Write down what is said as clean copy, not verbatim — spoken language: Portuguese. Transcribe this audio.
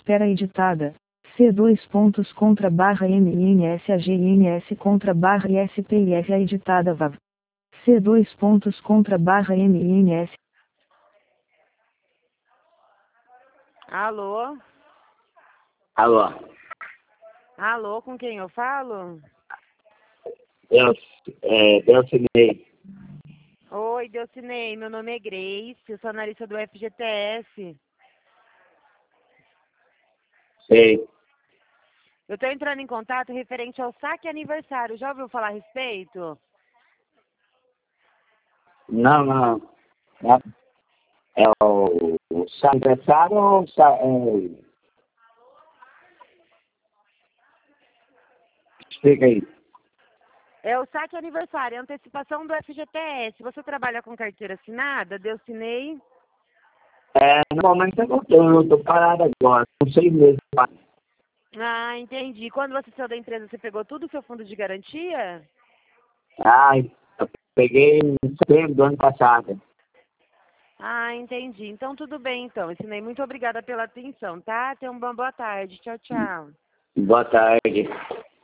espera editada. C2 pontos contra barra MINS AGINS contra barra ISPIS editada VAV. C2 pontos contra barra MINS. Alô? Alô, Alô, com quem eu falo? Delcinei. Oi, Delcinei, meu nome é Grace, eu sou analista do FGTS. Sei. Eu estou entrando em contato referente ao saque aniversário. Já ouviu falar a respeito? Não. É o aniversário ou explica aí. É o saque aniversário, é a antecipação do FGTS. Você trabalha com carteira assinada, Delcinei? No momento eu estou parado agora, com 6 meses. Ah, entendi. Quando você saiu da empresa, você pegou tudo o seu fundo de garantia? Eu peguei em setembro do ano passado. Ah, entendi. Então, tudo bem, então. Delcinei, muito obrigada pela atenção, tá? Tenha uma boa tarde. Tchau, tchau. Boa tarde.